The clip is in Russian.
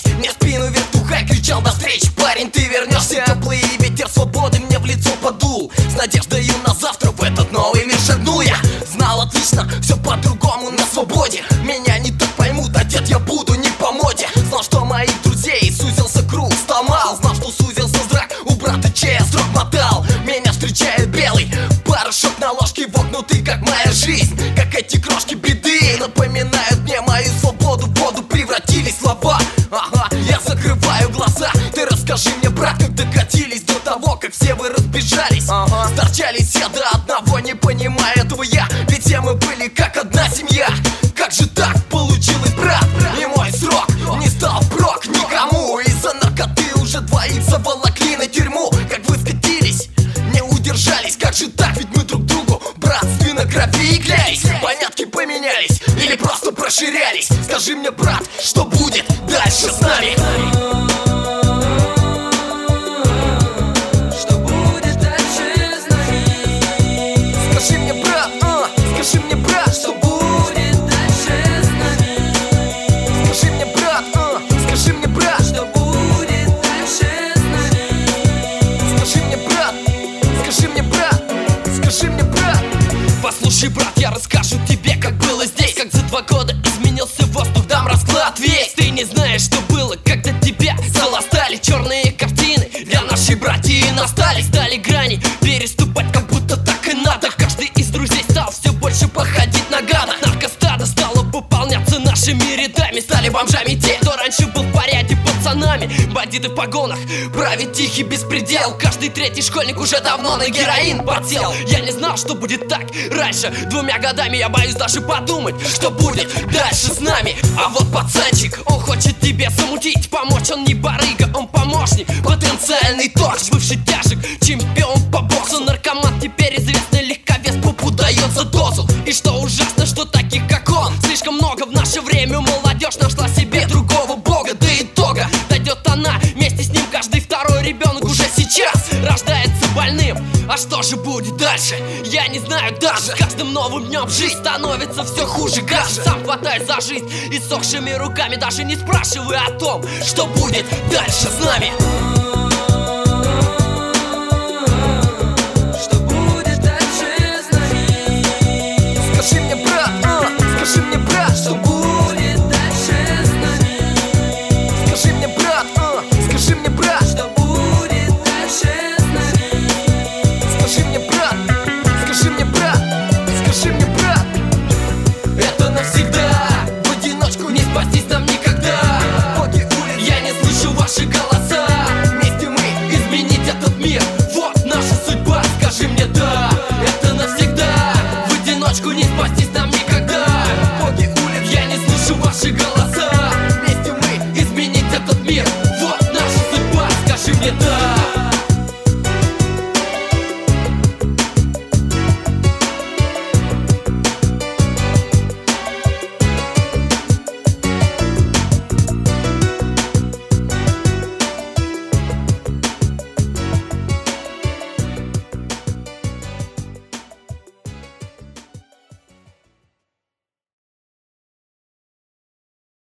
мне в спину вертухай кричал: до встречи, парень, ты вернешься. Теплый ветер свободы мне в лицо подул, с надеждою на завтра в этот новый мир шагнул я. Знал отлично, все по-другому на свободе. Меня не так поймут, одет я буду не по моде. Знал, что моих друзей сузился круг, стал мал. Знал, что сузился зрак у брата, чей я срок мотал. Меня встречает белый порошок на ложке, вогнутый, как моя жизнь. Как эти крошки беды напоминают мне мою свободу. В воду превратились слова. Ага, я закрываю глаза. Ты расскажи мне, брат, как докатились до того, как все вы разбежались. Сторчались все до одного, не понимая этого я. Ведь все мы были как одна семья. Как же так получилось, брат? И мой срок не стал впрок никому. Из-за наркоты уже двоих заволокли на тюрьму. Как вы скатились, не удержались. Как же так, ведь мы друг другу братственно крови и клялись. Понятки поменялись или просто проширялись. Скажи мне, брат, что будет дальше с нами? Скажи мне, брат, скажи мне, брат, что будет дальше с нами? Скажи мне, брат, скажи мне, брат, что будет дальше с нами? Скажи мне, брат, скажи мне, брат, скажи мне, брат. Послушай, брат, я расскажу тебе, как было здесь. Как за 2 года изменился воздух, дам расклад весь. Ты не знаешь, что было, когда тебя заластали черные картины. Для нашей братьи настали, стали грани переступать, как будто так и надо. Каждый из друзей стал все больше походить на гада. Наркостадо стало пополняться нашими рядами. Стали бомжами те, кто раньше был в порядке пацанами. Бандиты в погонах, правит тихий беспредел. Каждый третий школьник уже давно на героин подсел. Я не знал, что будет так раньше. 2 годами я боюсь даже подумать, что будет дальше с нами. А вот пацанчик, он хочет тебе замутить, помочь. Он не барыга, он помощник, потенциальный торч. Бывший тяжек, чемпион по боксу. Наркоман, теперь известный легковес, пупу дает за дозу. И что ужасно, что таких как он слишком много в наше время. Молодежь нашла себе другого бога. До итога дойдет она, вместе с ним каждый второй ребенок уже сейчас рождается больным. А что же будет дальше? Я не знаю даже. С каждым новым днем жизнь становится все хуже, гаже. Сам хватаюсь за жизнь иссохшими руками, даже не спрашивая о том, что будет дальше с нами.